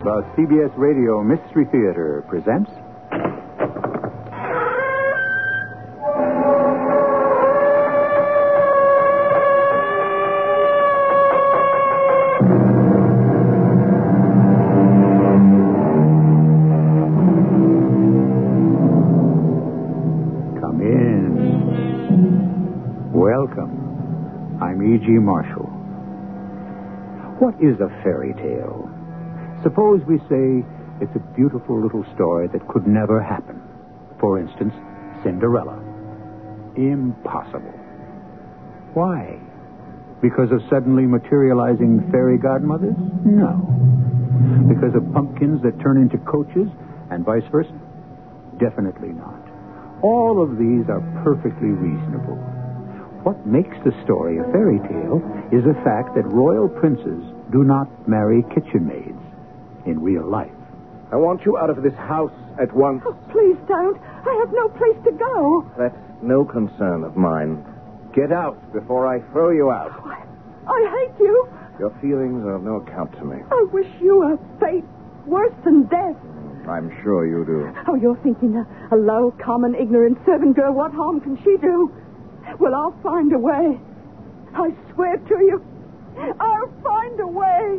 The CBS Radio Mystery Theater presents... Come in. Welcome. I'm E.G. Marshall. What is a fairy tale? Suppose we say it's a beautiful little story that could never happen. For instance, Cinderella. Impossible. Why? Because of suddenly materializing fairy godmothers? No. Because of pumpkins that turn into coaches and vice versa? Definitely not. All of these are perfectly reasonable. What makes the story a fairy tale is the fact that royal princes do not marry kitchen maids in real life. I want you out of this house at once. Oh, please don't. I have no place to go. That's no concern of mine. Get out before I throw you out. Oh, I hate you. Your feelings are of no account to me. I wish you a fate worse than death. I'm sure you do. Oh, you're thinking a low, common, ignorant servant girl. What harm can she do? Well, I'll find a way. I swear to you, I'll find a way.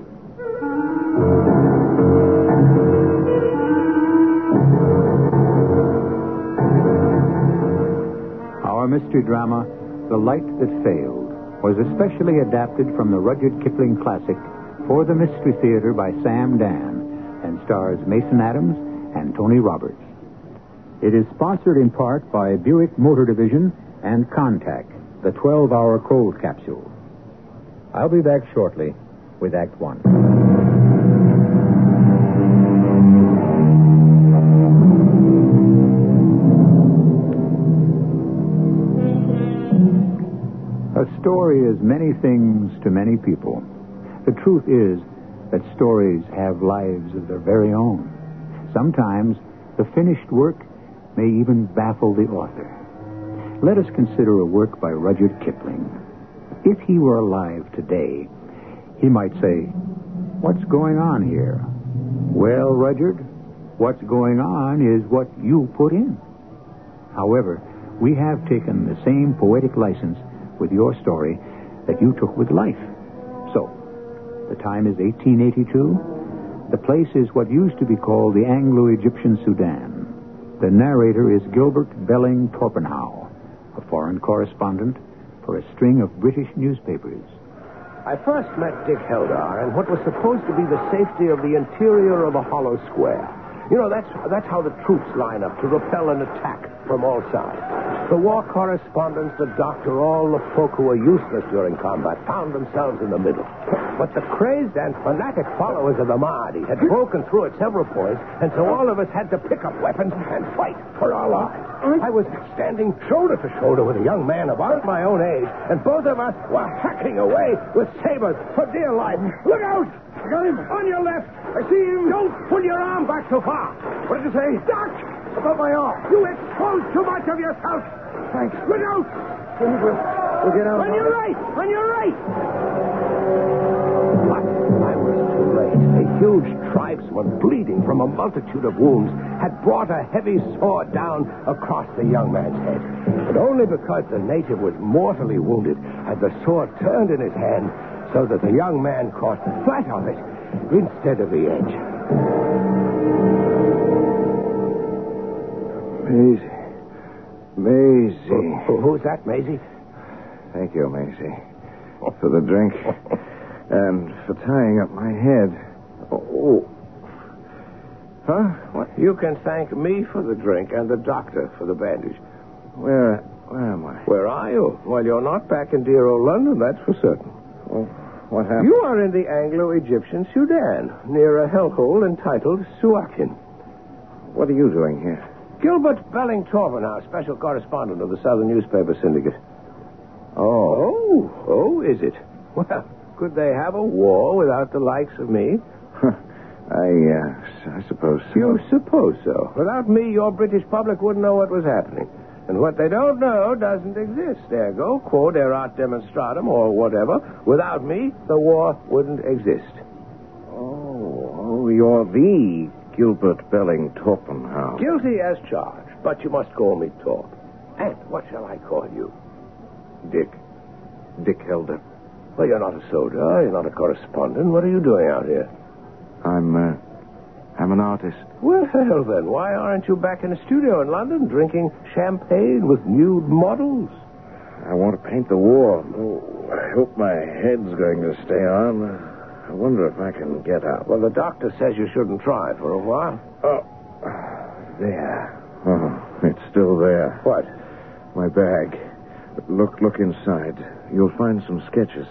Our mystery drama, The Light That Failed, was especially adapted from the Rudyard Kipling classic for the Mystery Theater by Sam Dan and stars Mason Adams and Tony Roberts. It is sponsored in part by Buick Motor Division and Contact, the 12-hour cold capsule. I'll be back shortly with Act One. A story is many things to many people. The truth is that stories have lives of their very own. Sometimes the finished work may even baffle the author. Let us consider a work by Rudyard Kipling. If he were alive today, he might say, "What's going on here?" Well, Rudyard, what's going on is what you put in. However, we have taken the same poetic license with your story that you took with life. So, the time is 1882. The place is what used to be called the Anglo-Egyptian Sudan. The narrator is Gilbert Belling Torpenhow, a foreign correspondent for a string of British newspapers. I first met Dick Heldar in what was supposed to be the safety of the interior of a hollow square. You know, that's how the troops line up to repel an attack from all sides. The war correspondents, the doctor, all the folk who were useless during combat found themselves in the middle. But the crazed and fanatic followers of the Mahdi had broken through at several points, and so all of us had to pick up weapons and fight for our lives. I was standing shoulder to shoulder with a young man about my own age, and both of us were hacking away with sabers for dear life. Look out! I got him. On your left. I see him. Don't pull your arm back so far. What did you say? Duck! Above my arm. You exposed too much of yourself. Thanks. Look out! We'll get out. On your right! On your right! But I was too late. A huge tribesman, bleeding from a multitude of wounds, had brought a heavy sword down across the young man's head. But only because the native was mortally wounded had the sword turned in his hand so that the young man caught the flat of it instead of the edge. Maisie. Who's that, Maisie? Thank you, Maisie, for the drink and for tying up my head. Oh. Huh? What? You can thank me for the drink and the doctor for the bandage. Where am I? Where are you? Well, you're not back in dear old London, that's for certain. Well, what happened? You are in the Anglo-Egyptian Sudan, near a hellhole entitled Suakin. What are you doing here? Gilbert Belling Torpenhow, special correspondent of the Southern Newspaper Syndicate. Oh, is it? Well, could they have a war without the likes of me? I suppose so. You suppose so. Without me, your British public wouldn't know what was happening. And what they don't know doesn't exist. Ergo, quod erat demonstratum, or whatever. Without me, the war wouldn't exist. Oh, Oh, you're the Gilbert Belling Torpenhow. Guilty as charged, but you must call me Torp. And what shall I call you? Dick. Dick Helder. Well, you're not a soldier. You're not a correspondent. What are you doing out here? I'm an artist. Well, then, why aren't you back in a studio in London drinking champagne with nude models? I want to paint the war. Oh, I hope my head's going to stay on. I wonder if I can get up. Well, the doctor says you shouldn't try for a while. Oh, there. Oh, it's still there. What? My bag. Look inside. You'll find some sketches.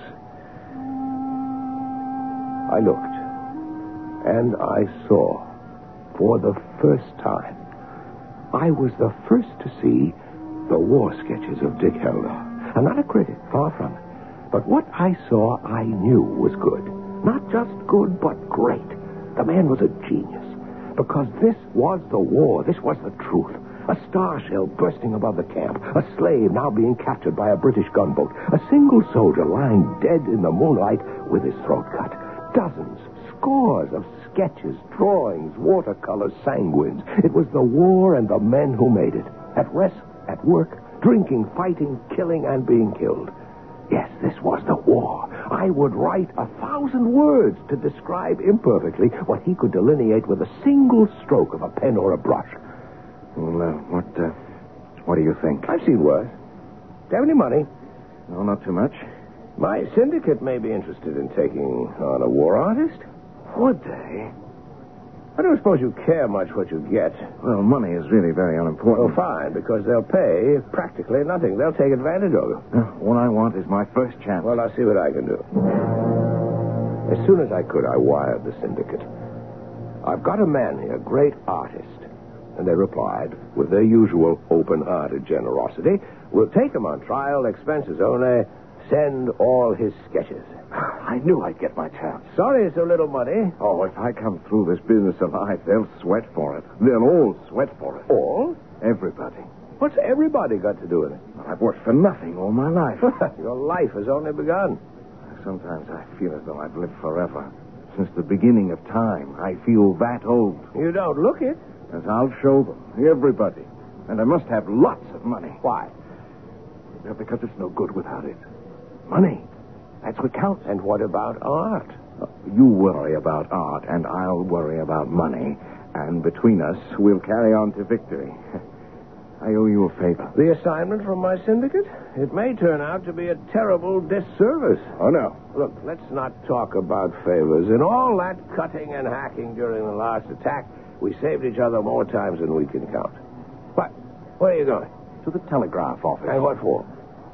I looked, and I saw, for the first time, I was the first to see the war sketches of Dick Helder. I'm not a critic, far from it. But what I saw, I knew was good. Not just good, but great. The man was a genius. Because this was the war. This was the truth. A star shell bursting above the camp. A slave now being captured by a British gunboat. A single soldier lying dead in the moonlight with his throat cut. Dozens, scores of sketches, drawings, watercolors, sanguines. It was the war and the men who made it. At rest, at work, drinking, fighting, killing, and being killed. Yes, this was the war. I would write 1,000 words to describe imperfectly what he could delineate with a single stroke of a pen or a brush. Well, what do you think? I've seen worse. Do you have any money? No, not too much. My syndicate may be interested in taking on a war artist. Would they? I don't suppose you care much what you get. Well, money is really very unimportant. Well, fine, because they'll pay practically nothing. They'll take advantage of you. What I want is my first chance. Well, I'll see what I can do. As soon as I could, I wired the syndicate. I've got a man here, great artist. And they replied, with their usual open-hearted generosity, we'll take him on trial, expenses only, send all his sketches. I knew I'd get my chance. Sorry it's a little money. Oh, if I come through this business alive, they'll sweat for it. They'll all sweat for it. All? Everybody. What's everybody got to do with it? I've worked for nothing all my life. Your life has only begun. Sometimes I feel as though I've lived forever. Since the beginning of time, I feel that old. You don't look it. As I'll show them, everybody. And I must have lots of money. Why? Well, because it's no good without it. Money. That's what counts. And what about art? You worry about art, and I'll worry about money. And between us, we'll carry on to victory. I owe you a favor. The assignment from my syndicate? It may turn out to be a terrible disservice. Oh, no. Look, let's not talk about favors. In all that cutting and hacking during the last attack, we saved each other more times than we can count. What? Where are you going? To the telegraph office. And what for?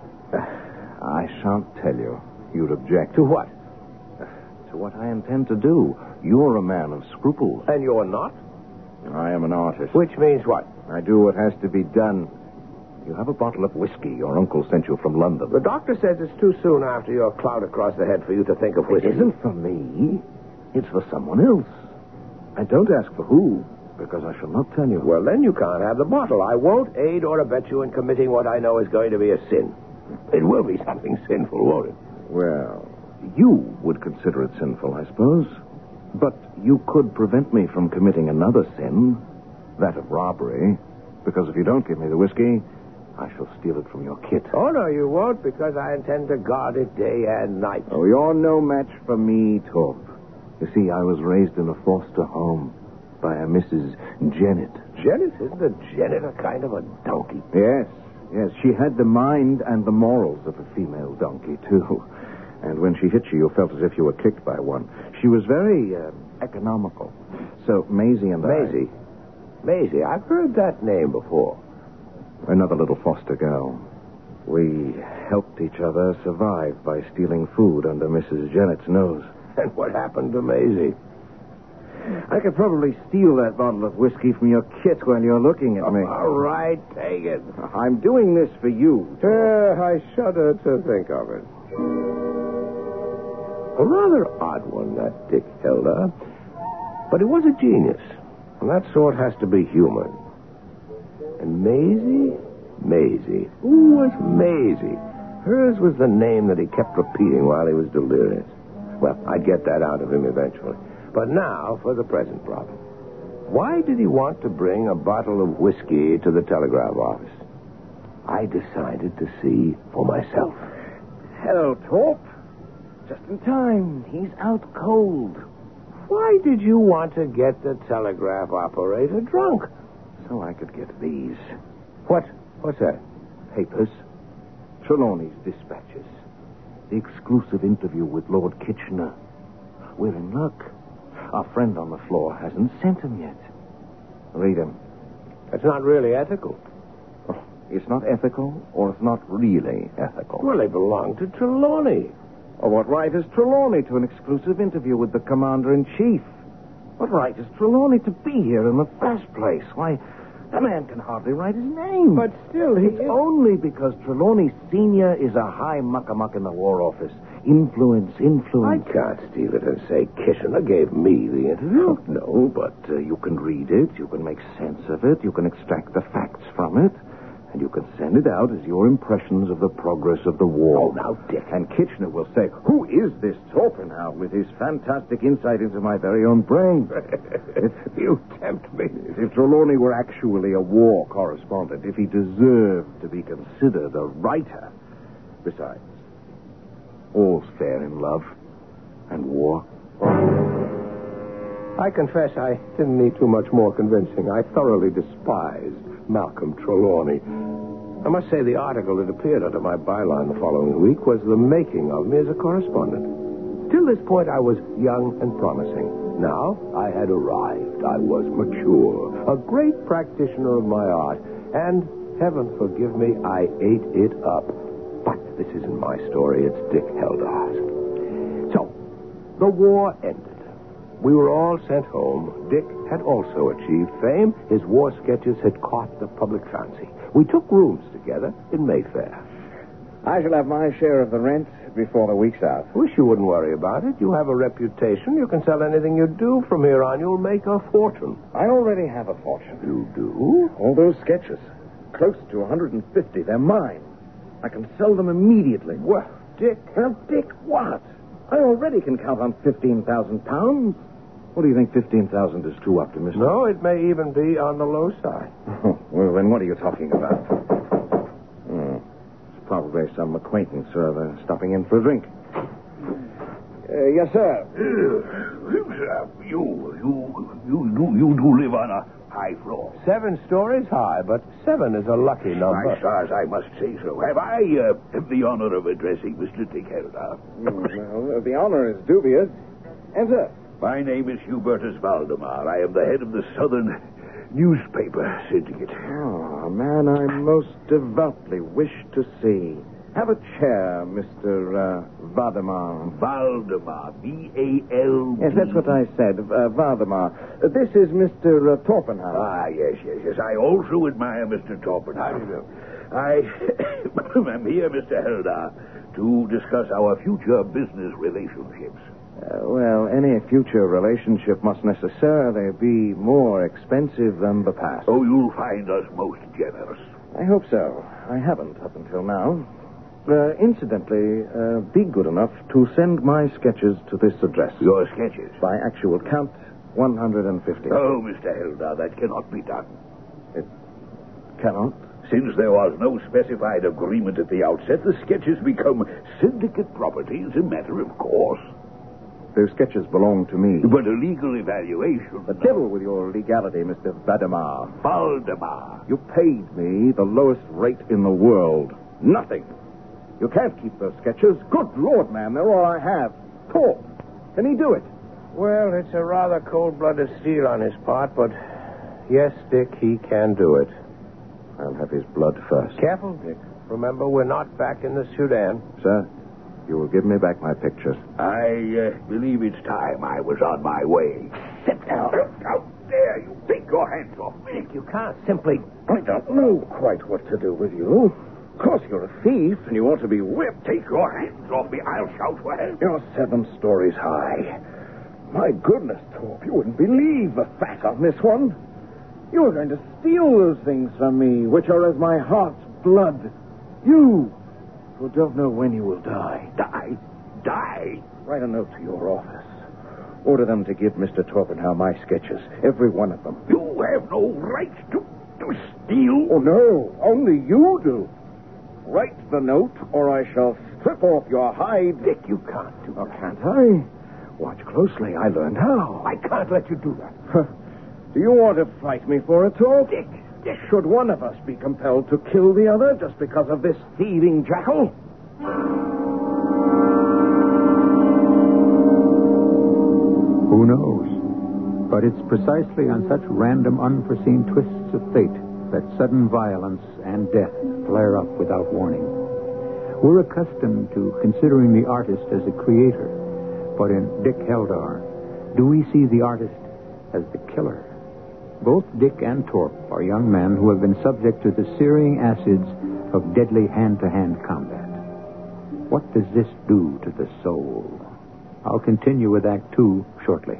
I shan't tell you. You'd object. To what? To what I intend to do. You're a man of scruples. And you're not? I am an artist. Which means what? I do what has to be done. You have a bottle of whiskey your uncle sent you from London. The doctor says it's too soon after your cloud across the head for you to think of whiskey. It isn't for me. It's for someone else. And don't ask for who, because I shall not tell you. Well, then you can't have the bottle. I won't aid or abet you in committing what I know is going to be a sin. It will be something sinful, won't it? Well, you would consider it sinful, I suppose. But you could prevent me from committing another sin, that of robbery, because if you don't give me the whiskey, I shall steal it from your kit. Oh, no, you won't, because I intend to guard it day and night. Oh, you're no match for me, Torp. You see, I was raised in a foster home by a Mrs. Jennett. Jennett? Isn't a Jennett a kind of a donkey? Yes. She had the mind and the morals of a female donkey, too. And when she hit you felt as if you were kicked by one. She was very economical. So Maisie and Maisie, I've heard that name before. Another little foster girl. We helped each other survive by stealing food under Mrs. Jennett's nose. And what happened to Maisie? I could probably steal that bottle of whiskey from your kit while you're looking at me. All right, take it. I'm doing this for you. I shudder to think of it. A rather odd one, that Dick Helder. But he was a genius. And that sort has to be human. And Maisie. Who was Maisie? Hers was the name that he kept repeating while he was delirious. Well, I'd get that out of him eventually. But now for the present problem. Why did he want to bring a bottle of whiskey to the telegraph office? I decided to see for myself. Hello, Torp. Just in time. He's out cold. Why did you want to get the telegraph operator drunk? So I could get these What's that? papers. Trelawney's dispatches. The exclusive interview with Lord Kitchener. We're in luck. Our friend on the floor hasn't sent him yet. Read him. That's not really ethical. Oh, it's not ethical, or it's not really ethical. Well, they belong to Trelawney. Or what right has Trelawney to an exclusive interview with the Commander-in-Chief? What right has Trelawney to be here in the first place? Why, the man can hardly write his name. But still, It's only because Trelawney Sr. is a high muck-a-muck in the War Office. Influence. I can't steal it and say Kitchener gave me the interview. No, but you can read it, you can make sense of it, you can extract the facts from it, and you can send it out as your impressions of the progress of the war. Oh, now, Dick. And Kitchener will say, who is this Torpenhow with his fantastic insight into my very own brain? You tempt me. If Trelawney were actually a war correspondent, if he deserved to be considered a writer. Besides, all's fair in love and war. I confess I didn't need too much more convincing. I thoroughly despised Malcolm Trelawney. I must say the article that appeared under my byline the following week was the making of me as a correspondent. Till this point, I was young and promising. Now, I had arrived. I was mature, a great practitioner of my art, and, heaven forgive me, I ate it up. But this isn't my story, it's Dick Heldar's. So, the war ended. We were all sent home. Dick had also achieved fame. His war sketches had caught the public fancy. We took rooms together in Mayfair. I shall have my share of the rent before the week's out. Wish you wouldn't worry about it. You have a reputation. You can sell anything you do from here on. You'll make a fortune. I already have a fortune. You do? All those sketches. Close to 150. They're mine. I can sell them immediately. Well, Dick. Well, Dick, what? I already can count on 15,000 pounds. What do you think 15,000 is too optimistic? No, it may even be on the low side. Well, then what are you talking about? It's probably some acquaintance or they're stopping in for a drink. Yes, sir. You do live on a high floor. 7 stories high, but 7 is a lucky number. My stars, I must say so. Have I the honor of addressing Mr. Dick Heldar? Well, the honor is dubious. Enter. My name is Hubertus Valdemar. I am the head of the Southern Newspaper Syndicate. Oh, a man I most devoutly wish to see. Have a chair, Mr. Valdemar. Valdemar. V-A-L... Yes, that's what I said. Valdemar. This is Mr. Torpenhow. Ah, yes. I also admire Mr. Torpenhow. How do you do? I am here, Mr. Heldar, to discuss our future business relationships. Well, any future relationship must necessarily be more expensive than the past. Oh, you'll find us most generous. I hope so. I haven't up until now. Incidentally, be good enough to send my sketches to this address. Your sketches? By actual count, 150. Oh, Mr. Heldar, that cannot be done. It cannot? Since there was no specified agreement at the outset, the sketches become syndicate property as a matter of course. Those sketches belong to me. But a legal evaluation... The devil with your legality, Mr. Valdemar. Valdemar. You paid me the lowest rate in the world. Nothing. You can't keep those sketches. Good Lord, man, they're all I have. Torp, can he do it? Well, it's a rather cold-blooded steal on his part, but yes, Dick, he can do it. I'll have his blood first. Careful, Dick. Remember, we're not back in the Sudan. Sir, you will give me back my pictures. I believe it's time I was on my way. Sit down. How dare you take your hands off me? Dick, you can't simply... I don't know quite what to do with you. Of course, you're a thief, and you ought to be whipped. Take your hands off me. I'll shout for help. You're 7 stories high. My goodness, Torp, you wouldn't believe the fat on this one. You were going to steal those things from me, which are as my heart's blood. You, who don't know when you will die. Die? Write a note to your office. Order them to give Mr. Torpenhow my sketches. Every one of them. You have no right to steal. Oh, no. Only you do. Write the note, or I shall strip off your hide. Dick, you can't do Oh, that. can't I? Watch closely. I learned how. I can't let you do that. Do you want to fight me for it, Torp? Dick. Should one of us be compelled to kill the other just because of this thieving jackal? Who knows? But it's precisely on such random, unforeseen twists of fate that sudden violence and death flare up without warning. We're accustomed to considering the artist as a creator, but in Dick Heldar, do we see the artist as the killer? Both Dick and Torp are young men who have been subject to the searing acids of deadly hand-to-hand combat. What does this do to the soul? I'll continue with Act 2 shortly.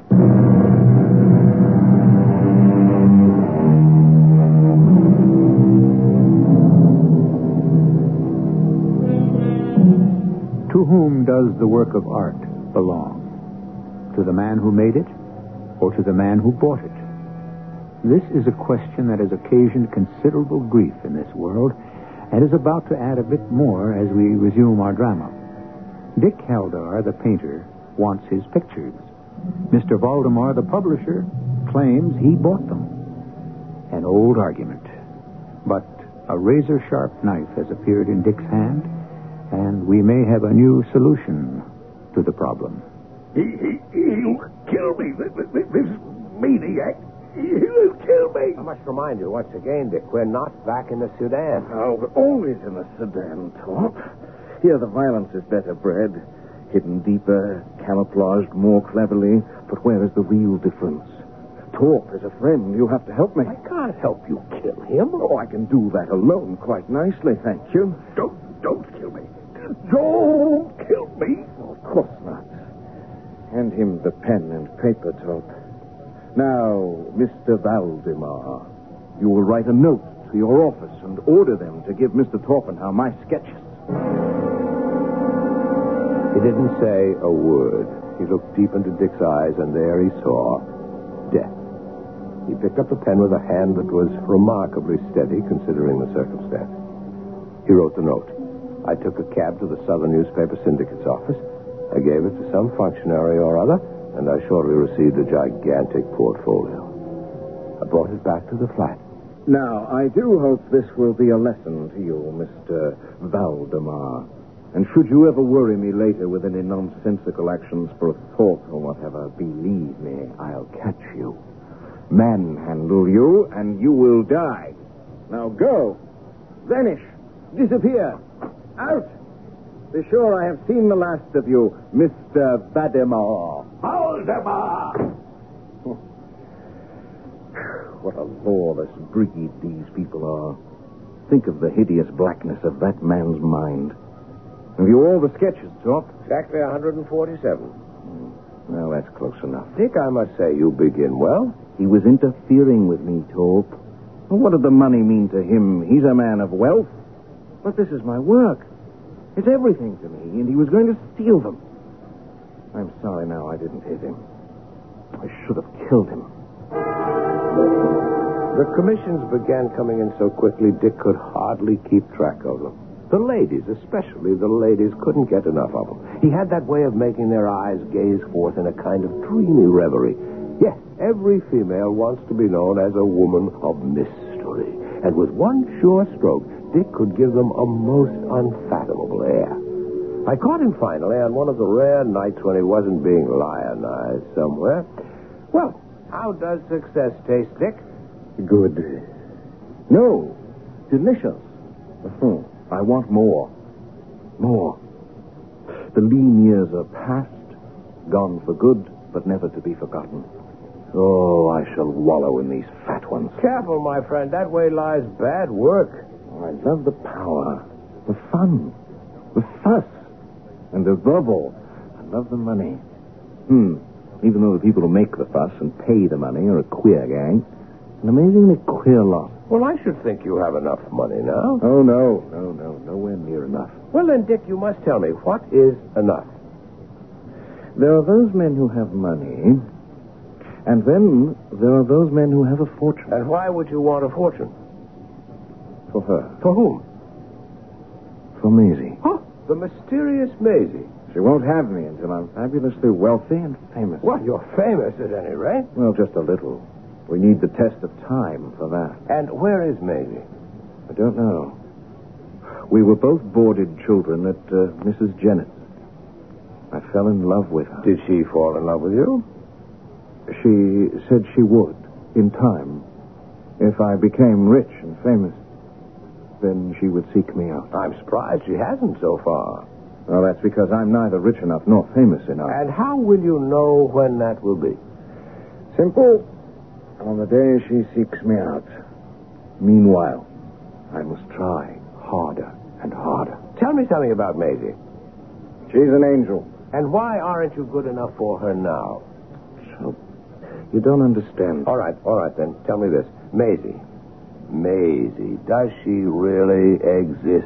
To whom does the work of art belong? To the man who made it, or to the man who bought it? This is a question that has occasioned considerable grief in this world, and is about to add a bit more as we resume our drama. Dick Heldar, the painter, wants his pictures. Mr. Valdemar, the publisher, claims he bought them. An old argument. But a razor-sharp knife has appeared in Dick's hand, and we may have a new solution to the problem. He'll kill me, this maniac. He'll kill me. I must remind you once again, Dick, we're not back in the Sudan. Oh, we're always in the Sudan, Torp. Here the violence is better bred, hidden deeper, camouflaged more cleverly. But where is the real difference? Torp is a friend. You have to help me. I can't help you kill him. Oh, I can do that alone quite nicely, thank you. Don't kill me. Don't kill me. Oh, of course not. Hand him the pen and paper, Torp. Now, Mr. Valdemar, you will write a note to your office and order them to give Mr. Torpenhow my sketches. He didn't say a word. He looked deep into Dick's eyes, and there he saw death. He picked up the pen with a hand that was remarkably steady, considering the circumstance. He wrote the note. I took a cab to the Southern Newspaper Syndicate's office. I gave it to some functionary or other, and I shortly received a gigantic portfolio. I brought it back to the flat. Now, I do hope this will be a lesson to you, Mr. Valdemar. And should you ever worry me later with any nonsensical actions for a thought or whatever, believe me, I'll catch you, manhandle you, and you will die. Now go. Vanish. Disappear. Out. Be sure I have seen the last of you, Mr. Valdemar. Valdemar! What a lawless breed these people are. Think of the hideous blackness of that man's mind. Have you all the sketches, Torp? Exactly 147. Well, that's close enough. Dick, I must say, you begin well. He was interfering with me, Torp. Well, what did the money mean to him? He's a man of wealth. But this is my work. It's everything to me, and he was going to steal them. I'm sorry now I didn't hit him. I should have killed him. The commissions began coming in so quickly, Dick could hardly keep track of them. The ladies, especially the ladies, couldn't get enough of him. He had that way of making their eyes gaze forth in a kind of dreamy reverie. Yes, every female wants to be known as a woman of mystery. And with one sure stroke, Dick could give them a most unfathomable air. I caught him finally on one of the rare nights when he wasn't being lionized somewhere. Well, how does success taste, Dick? Good. No, delicious. I want more. More. The lean years are past, gone for good, but never to be forgotten. Oh, I shall wallow in these fat ones. Careful, my friend. That way lies bad work. Oh, I love the power, the fun, the fuss, and above all, I love the money. Even though the people who make the fuss and pay the money are a queer gang. An amazingly queer lot. Well, I should think you have enough money now. Oh, no, nowhere near enough. Well, then, Dick, you must tell me, what is enough? There are those men who have money, and then there are those men who have a fortune. And why would you want a fortune? For her. For whom? For Maisie. Huh? The mysterious Maisie. She won't have me until I'm fabulously wealthy and famous. Well, you're famous at any rate. Well, just a little. We need the test of time for that. And where is Maisie? I don't know. We were both boarded children at Mrs. Jennett's. I fell in love with her. Did she fall in love with you? She said she would, in time. If I became rich and famous, then she would seek me out. I'm surprised she hasn't so far. Well, that's because I'm neither rich enough nor famous enough. And how will you know when that will be? Simple. On the day she seeks me out. Meanwhile, I must try harder and harder. Tell me something about Maisie. She's an angel. And why aren't you good enough for her now? So, you don't understand. All right, then. Tell me this. Maisie, does she really exist?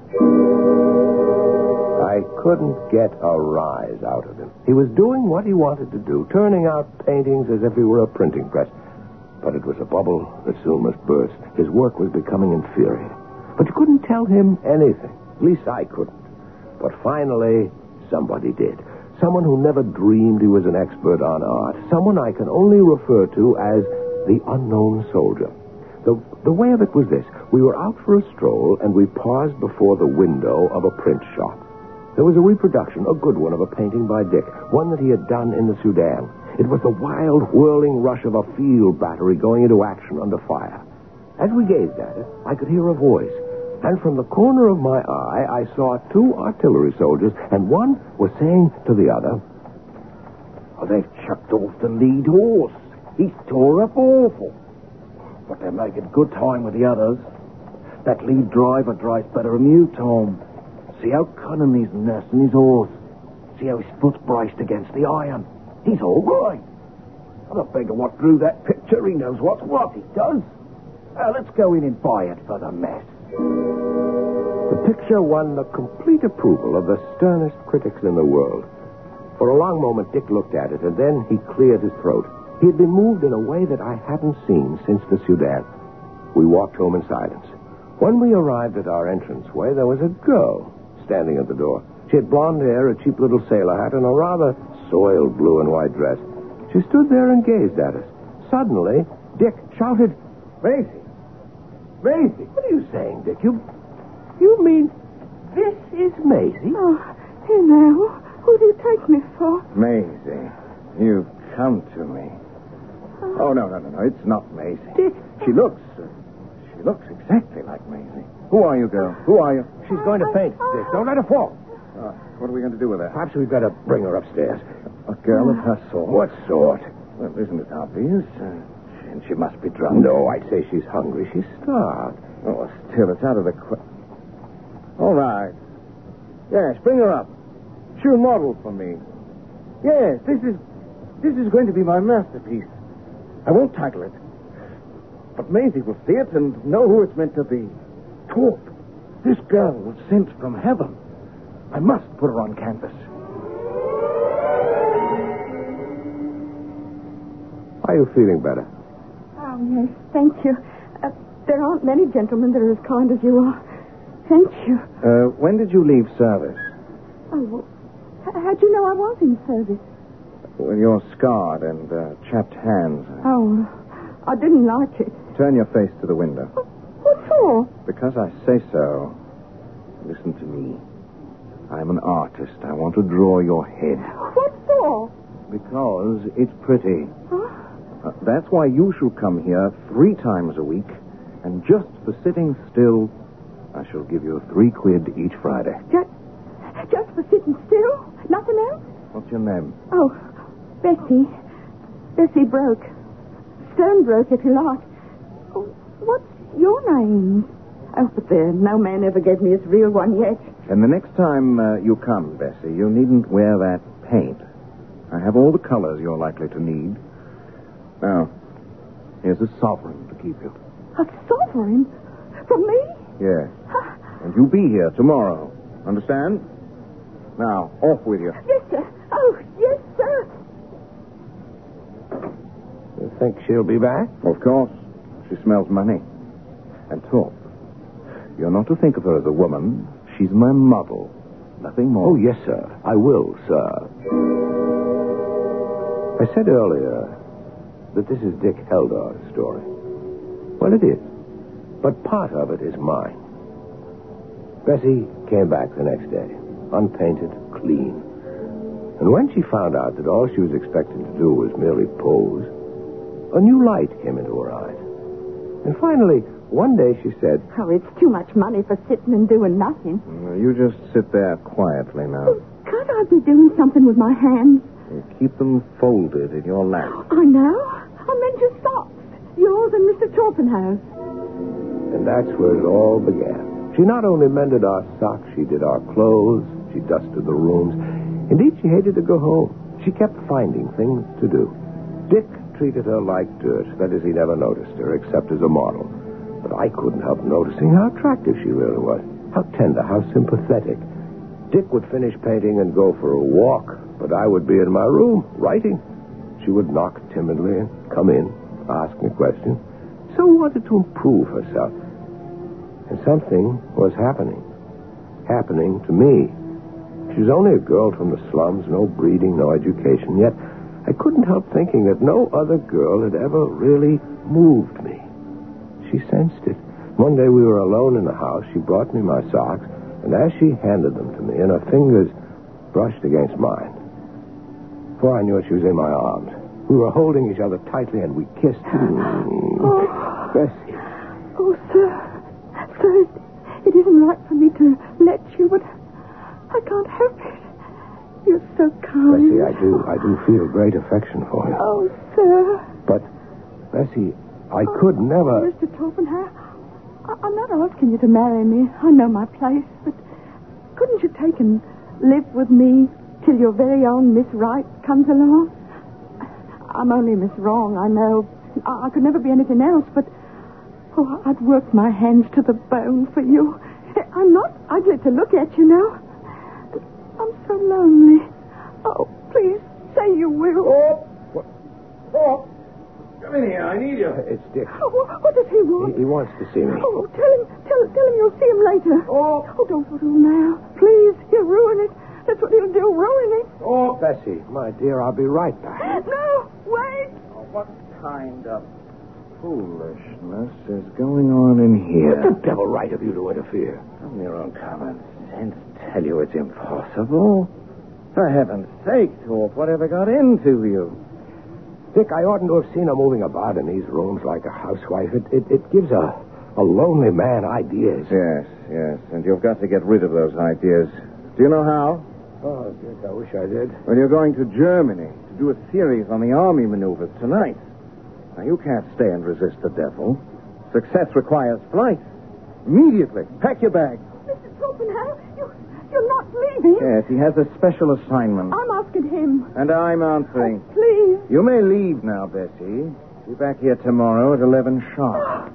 I couldn't get a rise out of him. He was doing what he wanted to do, turning out paintings as if he were a printing press. But it was a bubble that soon must burst. His work was becoming inferior. But you couldn't tell him anything. At least I couldn't. But finally, somebody did. Someone who never dreamed he was an expert on art. Someone I can only refer to as the unknown soldier. The way of it was this. We were out for a stroll, and we paused before the window of a print shop. There was a reproduction, a good one, of a painting by Dick, one that he had done in the Sudan. It was the wild, whirling rush of a field battery going into action under fire. As we gazed at it, I could hear a voice. And from the corner of my eye, I saw two artillery soldiers, and one was saying to the other, "Oh, they've chucked off the lead horse. He's tore up awful. But they're making good time with the others. That lead driver drives better than you, Tom. See how cunning he's nursing his horse. See how his foot's braced against the iron. He's all right. And I beggar what drew that picture. He knows what's what, he does. Let's go in and buy it for the mess." The picture won the complete approval of the sternest critics in the world. For a long moment, Dick looked at it, and then he cleared his throat. He had been moved in a way that I hadn't seen since the Sudan. We walked home in silence. When we arrived at our entranceway, there was a girl standing at the door. She had blonde hair, a cheap little sailor hat, and a rather soiled blue and white dress. She stood there and gazed at us. Suddenly, Dick shouted, "Maisie! Maisie! What are you saying, Dick? You mean this is Maisie?" Oh, here now. Who do you take me for? Maisie, you've come to me. Oh, no. It's not Maisie. Dick. She looks exactly like Maisie. Who are you, girl? Who are you? She's going to faint, Dick. Don't let her fall. What are we going to do with her? Perhaps we'd better bring her upstairs. A girl of her sort. What sort? Well, isn't it obvious? And she must be drunk. No, I'd say she's hungry. She's starved. Oh, still, it's out of the All right. Yes, bring her up. She'll model for me. Yes, this is going to be my masterpiece. I won't title it. But Maisie will see it and know who it's meant to be. Talk. This girl was sent from heaven. I must put her on canvas. Are you feeling better? Oh, yes, thank you. There aren't many gentlemen that are as kind as you are. Thank you. When did you leave service? Oh, how'd you know I was in service? With your scarred and chapped hands. Oh, I didn't like it. Turn your face to the window. What for? Because I say so. Listen to me. I'm an artist. I want to draw your head. What for? Because it's pretty. Huh? That's why you shall come here 3 times a week, and just for sitting still, I shall give you 3 quid each Friday. Just for sitting still? Nothing else? What's your name? Oh, Bessie. Bessie Broke. Stonebroke, if you like. Oh, what's your name? Oh, but there, no man ever gave me his real one yet. And the next time you come, Bessie, you needn't wear that paint. I have all the colors you're likely to need. Now, here's a sovereign to keep you. A sovereign? From me? Yes. And you'll be here tomorrow. Understand? Now, off with you. Yes, sir. Oh, yes, Think she'll be back? Of course. She smells money. And talk. You're not to think of her as a woman. She's my model. Nothing more. Oh, yes, sir. I will, sir. I said earlier that this is Dick Heldar's story. Well, it is. But part of it is mine. Bessie came back the next day, unpainted, clean. And when she found out that all she was expected to do was merely pose, a new light came into her eyes. And finally, one day she said, Oh, it's too much money for sitting and doing nothing. You just sit there quietly now. Can't I be doing something with my hands? You keep them folded in your lap. I know. I meant your socks. Yours and Mr. Torpenhow's. and that's where it all began. She not only mended our socks, she did our clothes, she dusted the rooms. Indeed, she hated to go home. She kept finding things to do. Dick treated her like dirt. That is, he never noticed her, except as a model. But I couldn't help noticing how attractive she really was. How tender, how sympathetic. Dick would finish painting and go for a walk, but I would be in my room, writing. She would knock timidly and come in, ask me questions. So wanted to improve herself. And something was happening. Happening to me. She was only a girl from the slums, no breeding, no education, yet I couldn't help thinking that no other girl had ever really moved me. She sensed it. One day we were alone in the house. She brought me my socks, and as she handed them to me, and her fingers brushed against mine, before I knew it, she was in my arms. We were holding each other tightly, and we kissed. Oh. Bessie. Oh, sir. Sir, it isn't right for me to let you, but I can't help it. You're so kind. Bessie, I do feel great affection for you. Oh, sir. But, Bessie, I could never... Mr. Torpenhow, I'm not asking you to marry me. I know my place, but couldn't you take and live with me till your very own Miss Right comes along? I'm only Miss Wrong, I know. I could never be anything else, but... Oh, I'd work my hands to the bone for you. I'm not ugly to look at, you know. I'm so lonely. Oh, please, say you will. Oh! Oh! Come in here, I need you. It's Dick. Oh, what does he want? He wants to see me. Oh, tell him you'll see him later. Oh! Oh, don't do now. Please, he'll ruin it. That's what he'll do, ruin it. Oh, Bessie, my dear, I'll be right back. No, wait. Oh, what kind of foolishness is going on in here? What the devil right of you to interfere? From your own common sense, tell you it's impossible. For heaven's sake, Torp, whatever got into you? Dick, I oughtn't to have seen her moving about in these rooms like a housewife. It gives a lonely man ideas. Yes, and you've got to get rid of those ideas. Do you know how? Oh, Dick, I wish I did. Well, you're going to Germany to do a series on the army maneuvers tonight. Now, you can't stay and resist the devil. Success requires flight. Immediately. Pack your bag. Mr. Torpenhow, you're not leaving. Yes, he has a special assignment. I'm asking him. And I'm answering. Oh, please. You may leave now, Bessie. Be back here tomorrow at 11 sharp.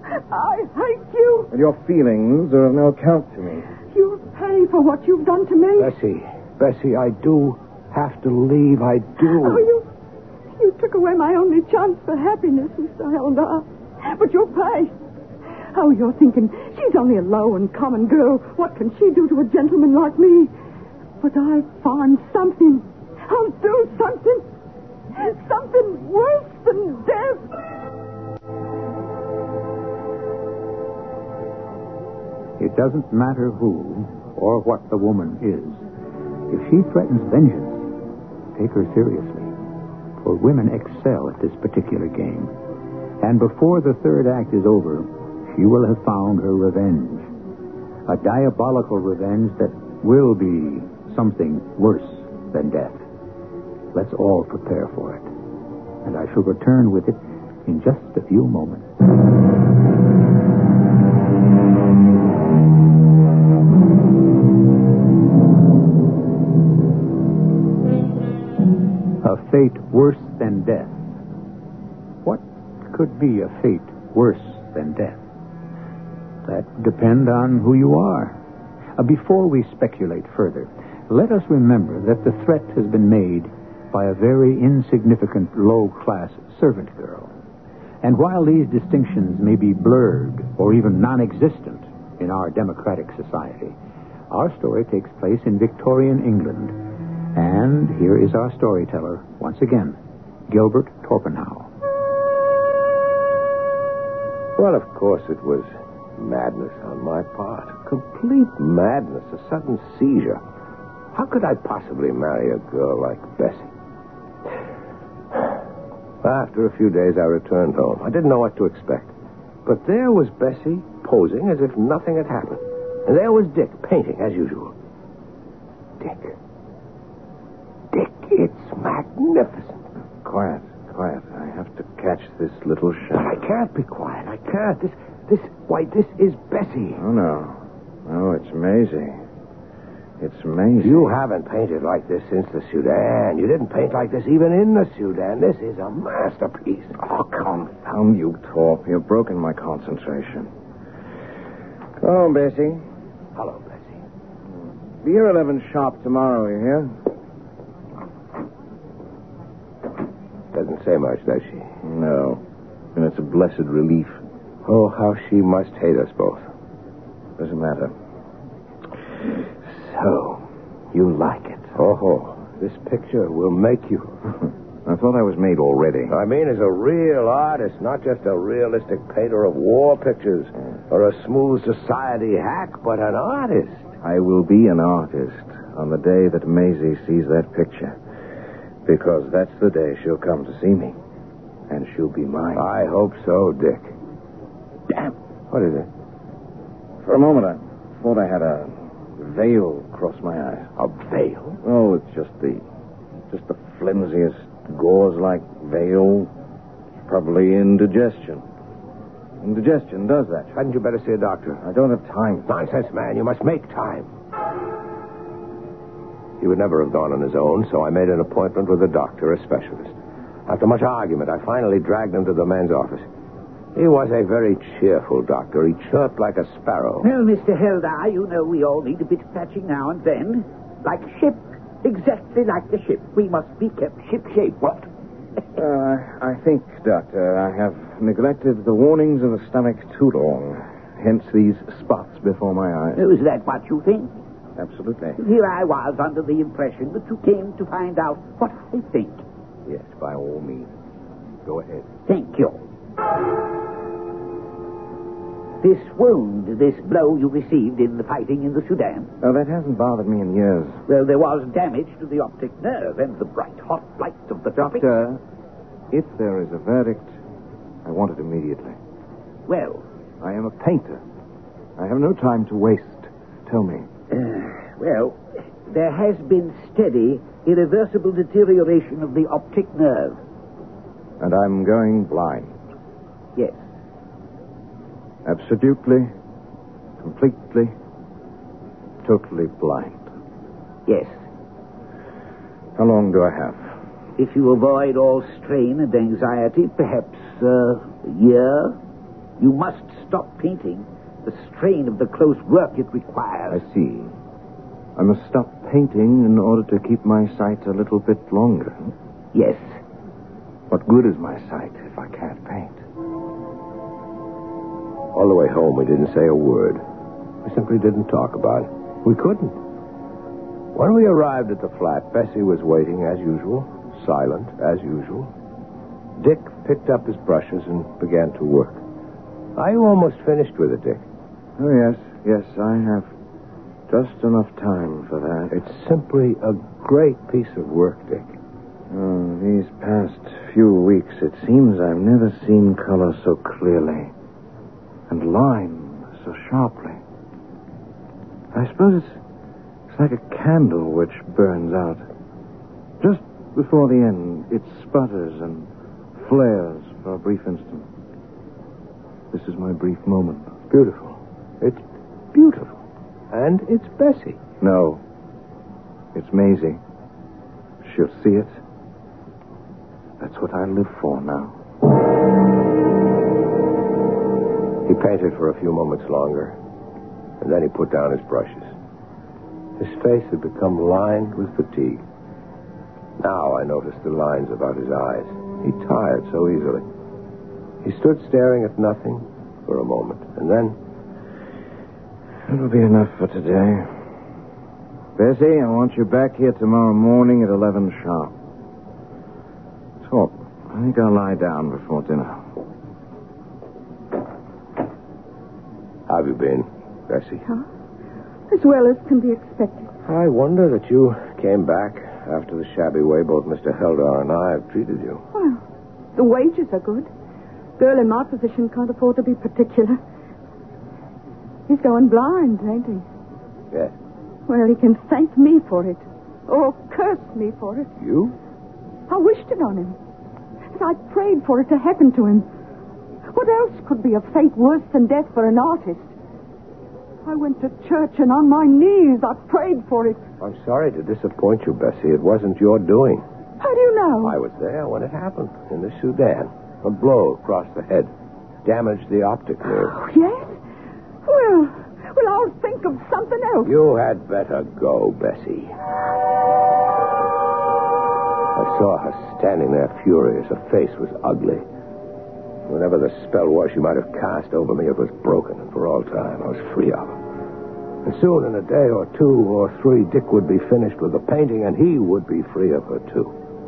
I hate you. And your feelings are of no account to me. You'll pay for what you've done to me. Bessie, I do have to leave. I do. Oh, you took away my only chance for happiness, Mr. Heldar. But you'll pay. Oh, you're thinking, she's only a low and common girl. What can she do to a gentleman like me? But I'll find something. I'll do something. Something worse than death. It doesn't matter who or what the woman is. If she threatens vengeance, take her seriously. For women excel at this particular game. And before the third act is over, she will have found her revenge. A diabolical revenge that will be something worse than death. Let's all prepare for it. And I shall return with it in just a few moments. A fate worse than death. What could be a fate worse than death? That depends on who you are. Before we speculate further, let us remember that the threat has been made by a very insignificant low-class servant girl. And while these distinctions may be blurred or even non-existent in our democratic society, our story takes place in Victorian England. And here is our storyteller, once again, Gilbert Torpenhow. Well, of course, it was madness on my part. Complete madness, a sudden seizure. How could I possibly marry a girl like Bessie? After a few days, I returned home. I didn't know what to expect. But there was Bessie posing as if nothing had happened. And there was Dick painting as usual. Dick, it's magnificent. Quiet. I have to catch this little But shadow. I can't be quiet. I can't. This is Bessie. Oh, no. No, it's Maisie. It's Maisie. You haven't painted like this since the Sudan. You didn't paint like this even in the Sudan. This is a masterpiece. Oh, confound you, Torp. You've broken my concentration. Oh, Bessie. Hello, Bessie. Be here 11 sharp tomorrow, you hear? Doesn't say much, does she? No. And it's a blessed relief. Oh, how she must hate us both. Doesn't matter. So, you like it? Oh, this picture will make you. I thought I was made already. I mean, as a real artist, not just a realistic painter of war pictures or a smooth society hack, but an artist. I will be an artist on the day that Maisie sees that picture. Because that's the day she'll come to see me. And she'll be mine. I hope so, Dick. Damn. What is it? For a moment, I thought I had a veil across my eyes. A veil? Oh, it's just the flimsiest gauze-like veil. Probably indigestion. Indigestion does that. Hadn't you better see a doctor? I don't have time. Nonsense, man. You must make time. He would never have gone on his own, so I made an appointment with a doctor, a specialist. After much argument, I finally dragged him to the man's office. He was a very cheerful doctor. He chirped like a sparrow. Well, Mr. Heldar, you know we all need a bit of patching now and then. Like a ship. Exactly like the ship. We must be kept ship-shape. What? I think, Doctor, I have neglected the warnings of the stomach too long. Hence these spots before my eyes. Oh, is that what you think? Absolutely. Here I was under the impression that you came to find out what I think. Yes, by all means. Go ahead. Thank you. This wound, this blow you received in the fighting in the Sudan. Oh, that hasn't bothered me in years. Well, there was damage to the optic nerve and the bright, hot light of the tropics. Doctor, if there is a verdict, I want it immediately. Well, I am a painter. I have no time to waste. Tell me. Well, there has been steady, irreversible deterioration of the optic nerve. And I'm going blind. Yes. Absolutely, completely, totally blind. Yes. How long do I have? If you avoid all strain and anxiety, perhaps a year. You must stop painting. The strain of the close work it requires. I see. I must stop painting in order to keep my sight a little bit longer. Yes. What good is my sight if I can't paint? All the way home, we didn't say a word. We simply didn't talk about it. We couldn't. When we arrived at the flat, Bessie was waiting as usual, silent as usual. Dick picked up his brushes and began to work. Are you almost finished with it, Dick? Oh, yes, I have just enough time for that. It's simply a great piece of work, Dick. Oh, these past few weeks, it seems I've never seen color so clearly. And line so sharply. I suppose it's like a candle which burns out. Just before the end, it sputters and flares for a brief instant. This is my brief moment. Beautiful. It's beautiful. And it's Bessie. No. It's Maisie. She'll see it. That's what I live for now. He painted for a few moments longer, and then he put down his brushes. His face had become lined with fatigue. Now I noticed the lines about his eyes. He tired so easily. He stood staring at nothing for a moment, and then... It'll be enough for today. Bessie, I want you back here tomorrow morning at 11 sharp. Talk. I think I'll lie down before dinner. How have you been, Bessie? Huh? As well as can be expected. I wonder that you came back after the shabby way both Mr. Heldar and I have treated you. Well, the wages are good. Girl in my position can't afford to be particular. He's going blind, ain't he? Yes. Well, he can thank me for it. Or curse me for it. You? I wished it on him. And I prayed for it to happen to him. What else could be a fate worse than death for an artist? I went to church and on my knees I prayed for it. I'm sorry to disappoint you, Bessie. It wasn't your doing. How do you know? I was there when it happened, in the Sudan. A blow across the head. Damaged the optic nerve. Oh, yes? Well, I'll think of something else. You had better go, Bessie. I saw her standing there furious. Her face was ugly. Whatever the spell was she might have cast over me, it was broken, and for all time I was free of her. And soon, in a day or 2 or 3, Dick would be finished with the painting, and he would be free of her, too.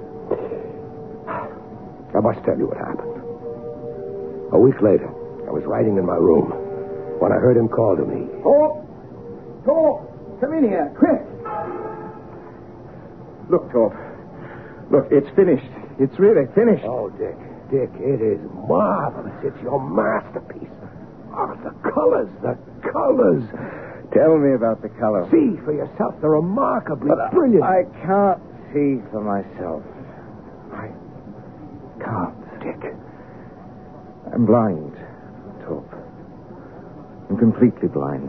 I must tell you what happened. A week later, I was writing in my room when I heard him call to me. Torp! Come in here, quick! Look, Torp. Look, it's finished. It's really finished. Oh, Dick, it is marvelous. It's your masterpiece. Oh, the colors. Tell me about the color. See for yourself. They're remarkably brilliant. I can't see for myself. I can't. Dick. I'm blind, Torp. I'm completely blind.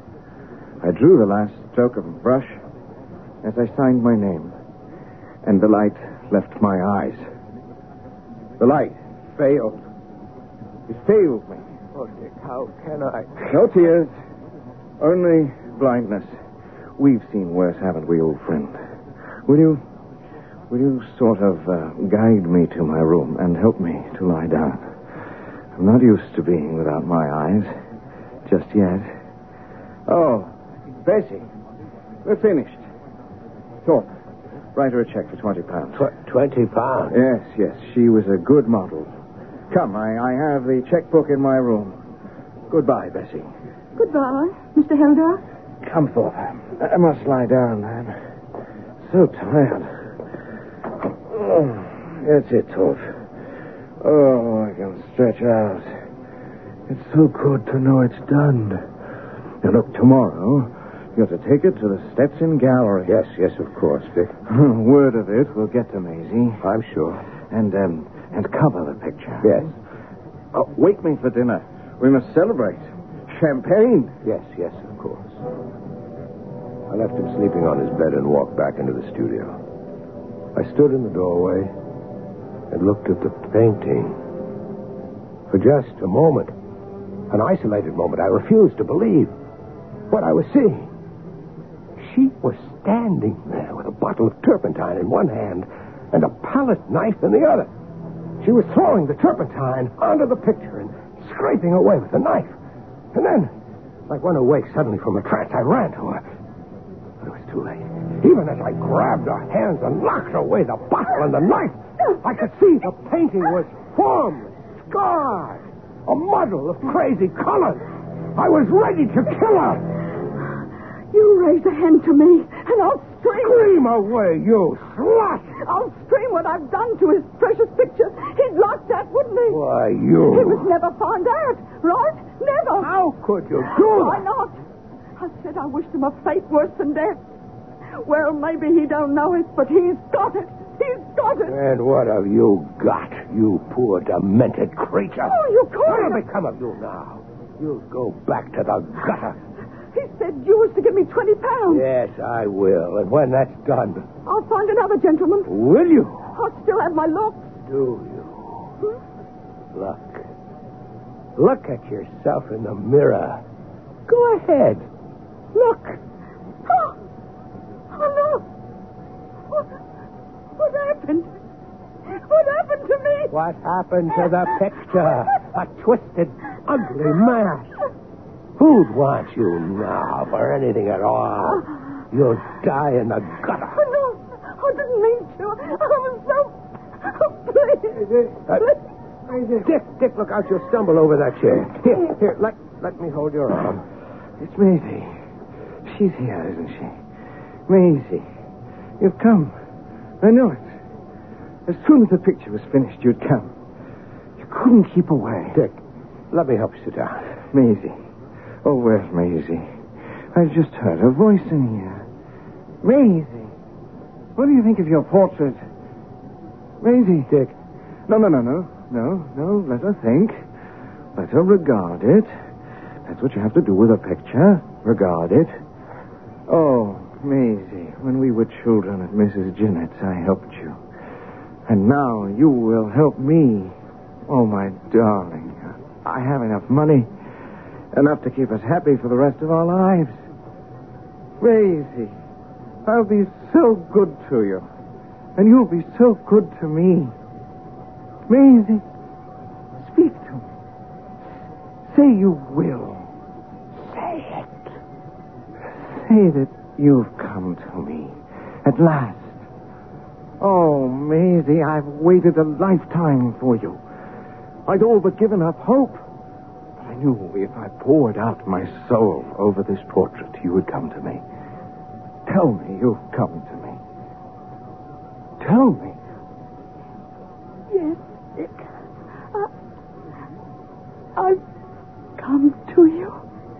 I drew the last stroke of a brush as I signed my name, and the light left my eyes. The light failed. It failed me. Oh, Dick, how can I? No tears. Only blindness. We've seen worse, haven't we, old friend? Will you sort of guide me to my room and help me to lie down? I'm not used to being without my eyes. Just yet. Oh, Bessie. We're finished. Torp, write her a check for £20. £20? Yes. She was a good model. Come, I have the checkbook in my room. Goodbye, Bessie. Goodbye, Mr. Heldar. Come, Thorpe. I must lie down. I'm so tired. Oh, that's it, Thorpe. Oh, I can stretch out. It's so good to know it's done. Now, look, tomorrow, you're to take it to the Stetson Gallery. Yes, of course, Dick. Word of it will get to Maisie. I'm sure. And cover the picture. Yes. Oh, wake me for dinner. We must celebrate. Champagne. Yes, of course. I left him sleeping on his bed and walked back into the studio. I stood in the doorway and looked at the painting. For just a moment, an isolated moment, I refused to believe what I was seeing. She was standing there with a bottle of turpentine in one hand and a palette knife in the other. She was throwing the turpentine onto the picture and scraping away with the knife. And then, like one awake suddenly from a trance, I ran to her. But it was too late. Even as I grabbed her hands and knocked away the bottle and the knife, I could see the painting was formless, scarred, a muddle of crazy colors. I was ready to kill her. You raise a hand to me, and I'll scream. Scream away, you slut! I'll scream what I've done to his precious picture. He'd like that, wouldn't he? Why, you... He was never found out, right? Never. How could you do Why that? not? I said I wished him a fate worse than death. Well, maybe he don't know it, but he's got it. He's got it. And what have you got, you poor demented creature? Oh, you What'll can't. become of you now? You'll go back to the gutter. He said you was to give me £20. Yes, I will. And when that's done... I'll find another gentleman. Will you? I'll still have my looks. Do you? Look at yourself in the mirror. Go ahead. Look. Oh, no. What What happened to the picture? A twisted, ugly mass. Who'd want you now for anything at all? You'll die in the gutter. No, I didn't mean to. I was so... Please. Dick, look out. You'll stumble over that chair. Here, let me hold your arm. It's Maisie. She's here, isn't she? Maisie, you've come. I know it. As soon as the picture was finished, you'd come. You couldn't keep away. Dick, let me help you sit down. Maisie. Oh, where's Maisie? I've just heard her voice in here. Maisie. What do you think of your portrait? Maisie. Dick. No. Let her think. Let her regard it. That's what you have to do with a picture. Regard it. Oh, Maisie, when we were children at Mrs. Jennett's, I helped you. And now you will help me. Oh, my darling. I have enough money. Enough to keep us happy for the rest of our lives. Maisie, I'll be so good to you. And you'll be so good to me. Maisie, speak to me. Say you will. Say it. Say that you've come to me. At last. Oh, Maisie, I've waited a lifetime for you. I'd all but given up hope. But I knew if I poured out my soul over this portrait, you would come to me. Tell me you've come to me. Tell me. Yes, Dick. I've come to you.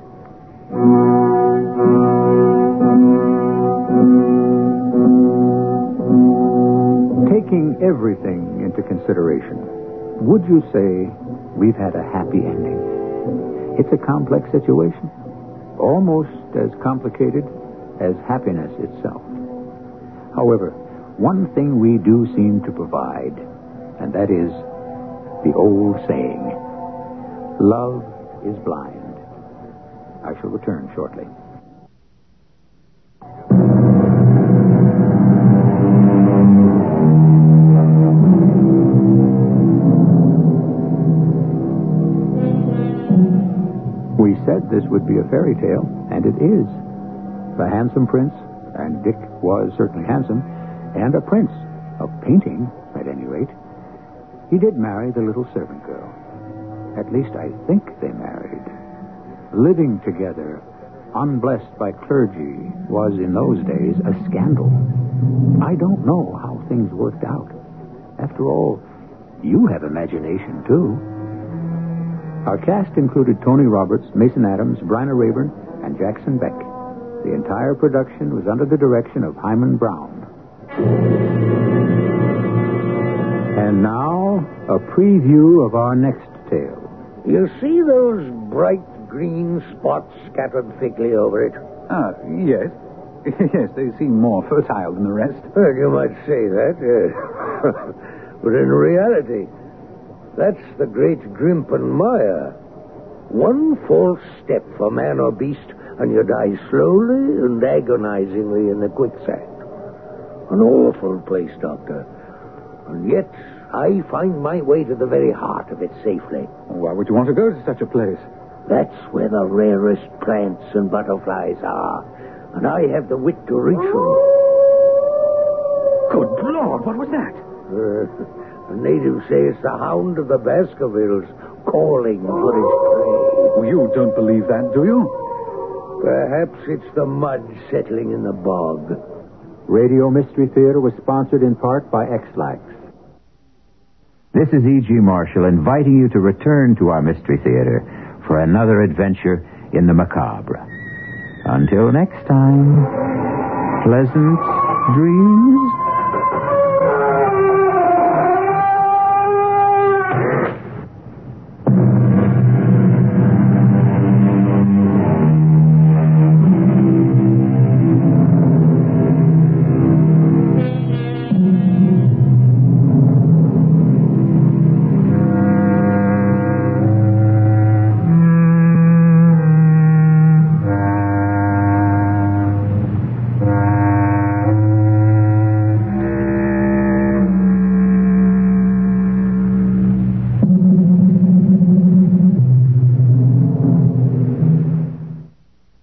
Taking everything into consideration, would you say we've had a happy ending? It's a complex situation, almost as complicated as happiness itself. However, one thing we do seem to provide, and that is the old saying, love is blind. I shall return shortly. We said this would be a fairy tale, and it is. The handsome prince, and Dick was certainly handsome, and a prince, of painting, at any rate. He did marry the little servant girl. At least I think they married. Living together, unblessed by clergy, was in those days a scandal. I don't know how things worked out. After all, you have imagination, too. Our cast included Tony Roberts, Mason Adams, Bryna Rayburn, and Jackson Beck. The entire production was under the direction of Hyman Brown. And now, a preview of our next tale. You see those bright green spots scattered thickly over it? Ah, yes. Yes, they seem more fertile than the rest. Well, you might say that. But in reality, that's the great Grimpen Mire. One false step for man or beast, and you die slowly and agonizingly in the quicksand. An awful place, Doctor. And yet, I find my way to the very heart of it safely. Why would you want to go to such a place? That's where the rarest plants and butterflies are. And I have the wit to reach them. Good Lord, what was that? The natives say it's the hound of the Baskervilles calling for its prey. Oh, you don't believe that, do you? Perhaps it's the mud settling in the bog. Radio Mystery Theater was sponsored in part by X-Lax. This is E.G. Marshall inviting you to return to our Mystery Theater for another adventure in the macabre. Until next time, pleasant dreams.